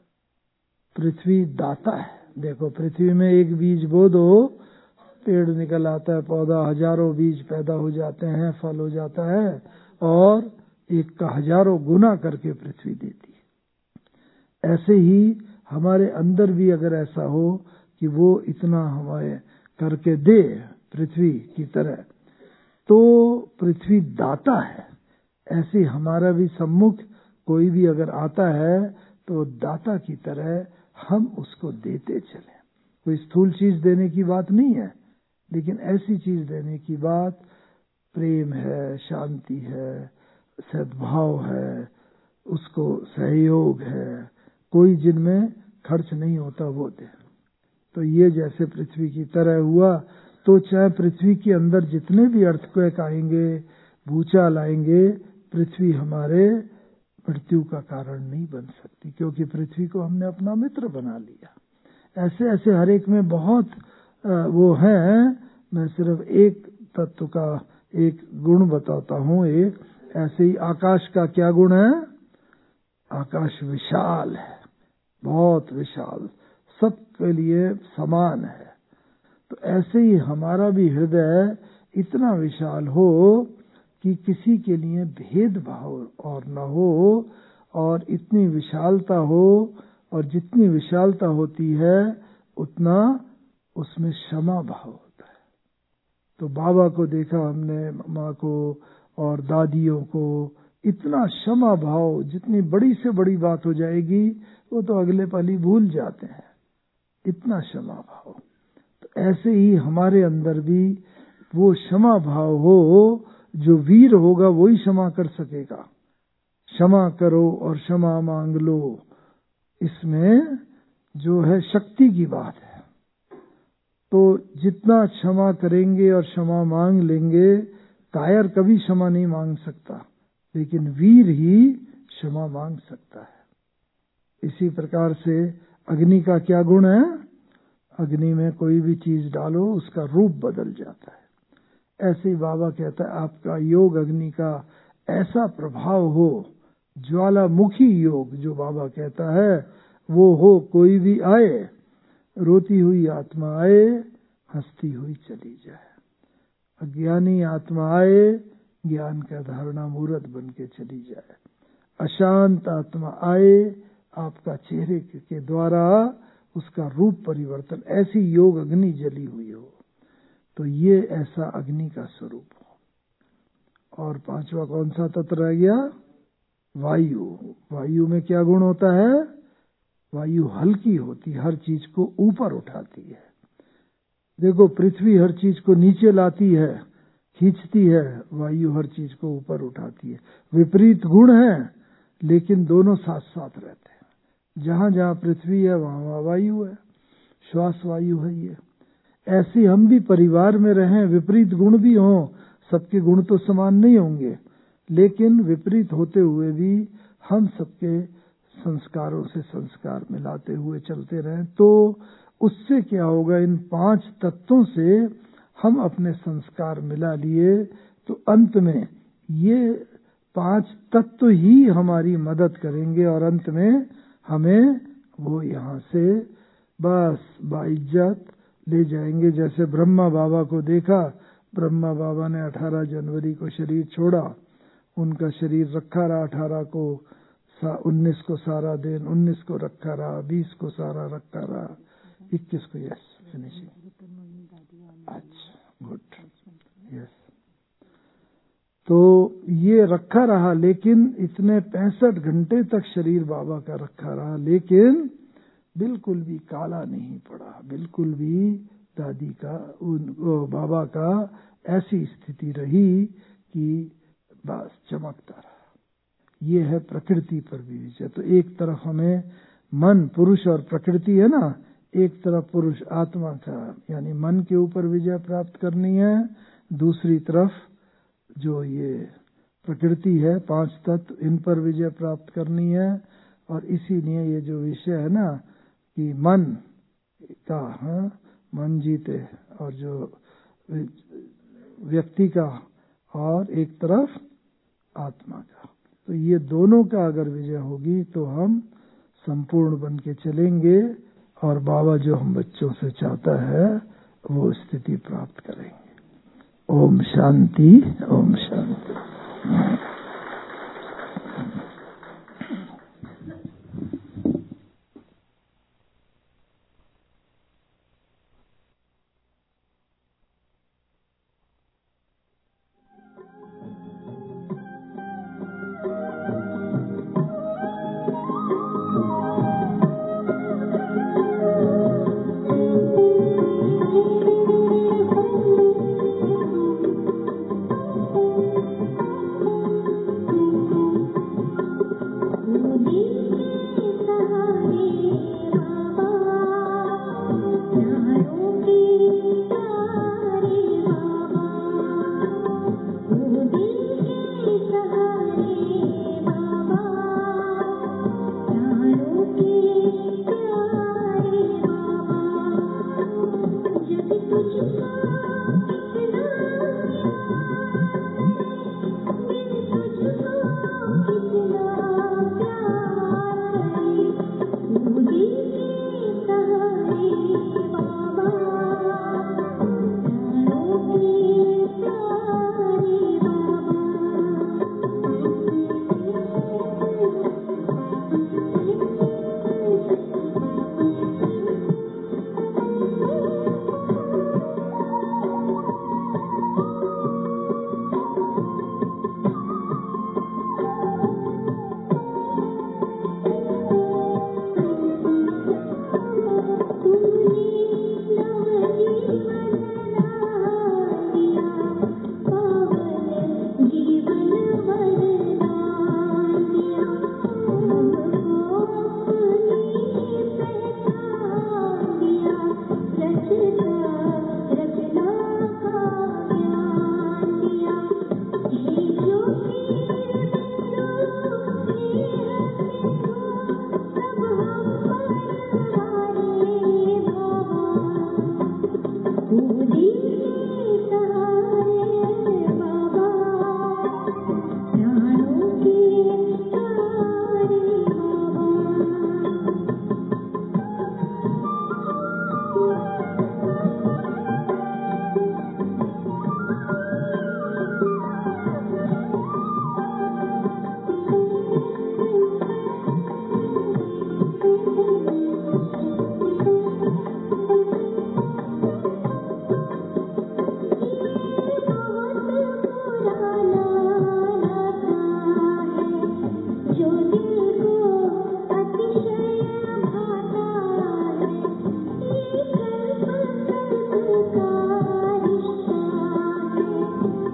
पृथ्वी दाता है। देखो पृथ्वी में एक बीज बो दो, पेड़ निकल आता है, पौधा, हजारों बीज पैदा हो जाते हैं, फल हो जाता है, और एक का हजारों गुना करके पृथ्वी देती है। ऐसे ही हमारे अंदर भी अगर ऐसा हो कि वो इतना हमें करके दे पृथ्वी की तरह, तो पृथ्वी दाता है। ऐसे हमारा भी सम्मुख कोई भी अगर आता है तो दाता की तरह हम उसको देते चले। कोई स्थूल चीज देने की बात नहीं है, लेकिन ऐसी चीज देने की बात, प्रेम है, शांति है, सद्भाव है, उसको सहयोग है, कोई जिनमें खर्च नहीं होता वो दे। तो ये जैसे पृथ्वी की तरह हुआ, तो चाहे पृथ्वी के अंदर जितने भी अर्थक्वेक आएंगे, भूचाल आएंगे, पृथ्वी हमारे मृत्यु का कारण नहीं बन सकती, क्योंकि पृथ्वी को हमने अपना मित्र बना लिया। ऐसे ऐसे हर एक में बहुत वो है। मैं सिर्फ एक तत्व का एक गुण बताता हूँ। एक ऐसे ही आकाश का क्या गुण है? आकाश विशाल है, बहुत विशाल, सबके लिए समान है। तो ऐसे ही हमारा भी हृदय इतना विशाल हो कि किसी के लिए भेदभाव और न हो, और इतनी विशालता हो, और जितनी विशालता होती है उतना उसमें क्षमा भाव होता है। तो बाबा को देखा हमने, माँ को और दादियों को, इतना क्षमा भाव, जितनी बड़ी से बड़ी बात हो जाएगी वो तो अगले पल ही भूल जाते हैं, इतना क्षमा भाव। तो ऐसे ही हमारे अंदर भी वो क्षमा भाव हो, जो वीर होगा वही क्षमा कर सकेगा। क्षमा करो और क्षमा मांग लो, इसमें जो है शक्ति की बात है। तो जितना क्षमा करेंगे और क्षमा मांग लेंगे, कायर कभी क्षमा नहीं मांग सकता, लेकिन वीर ही क्षमा मांग सकता है। इसी प्रकार से अग्नि का क्या गुण है? अग्नि में कोई भी चीज डालो उसका रूप बदल जाता है। ऐसे ही बाबा कहता है आपका योग अग्नि का ऐसा प्रभाव हो, ज्वालामुखी योग जो बाबा कहता है वो हो। कोई भी आए, रोती हुई आत्मा आए, हंसती हुई चली जाए। अज्ञानी आत्मा आए, ज्ञान का धारणा मूर्त बन के चली जाए। अशांत आत्मा आए, आपका चेहरे के द्वारा उसका रूप परिवर्तन, ऐसी योग अग्नि जली हुई हो, तो ये ऐसा अग्नि का स्वरूप हो। और पांचवा कौन सा तत्व रह गया? वायु। वायु में क्या गुण होता है? वायु हल्की होती, हर चीज को ऊपर उठाती है। देखो, पृथ्वी हर चीज को नीचे लाती है, खींचती है, वायु हर चीज को ऊपर उठाती है। विपरीत गुण है, लेकिन दोनों साथ साथ रहते हैं। जहां जहां पृथ्वी है वहां वहां वायु है, श्वास वायु है ये। ऐसे हम भी परिवार में रहें, विपरीत गुण भी हों, सबके गुण तो समान नहीं होंगे, लेकिन विपरीत होते हुए भी हम सबके संस्कारों से संस्कार मिलाते हुए चलते रहें, तो उससे क्या होगा? इन 5 तत्वों से हम अपने संस्कार मिला लिए, तो अंत में ये 5 तत्व ही हमारी मदद करेंगे और अंत में हमें वो यहाँ से बस बाइज्जत ले जाएंगे। जैसे ब्रह्मा बाबा को देखा, ब्रह्मा बाबा ने 18 जनवरी को शरीर छोड़ा, उनका शरीर रखा रहा, 18 को 19 को सारा दिन, 19 को रखा रहा, 20 को सारा रखा रहा, 21 को यस फिनिशिंग। अच्छा, गुड, यस। तो ये रखा रहा, लेकिन इतने 65 घंटे तक शरीर बाबा का रखा रहा, लेकिन बिल्कुल भी काला नहीं पड़ा, बिल्कुल भी दादी का बाबा का ऐसी स्थिति रही कि बस चमकता रहा। ये है प्रकृति पर भी विजय। तो एक तरफ हमें मन, पुरुष और प्रकृति है ना, एक तरफ पुरुष आत्मा का यानी मन के ऊपर विजय प्राप्त करनी है, दूसरी तरफ जो ये प्रकृति है, 5 तत्व, इन पर विजय प्राप्त करनी है। और इसीलिए ये जो विषय है ना कि मन का, मन जीते, और जो व्यक्ति का, और एक तरफ आत्मा का, तो ये दोनों का अगर विजय होगी तो हम संपूर्ण बन के चलेंगे और बाबा जो हम बच्चों से चाहता है वो स्थिति प्राप्त करेंगे। ओम शांति, ओम शांति।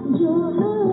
जो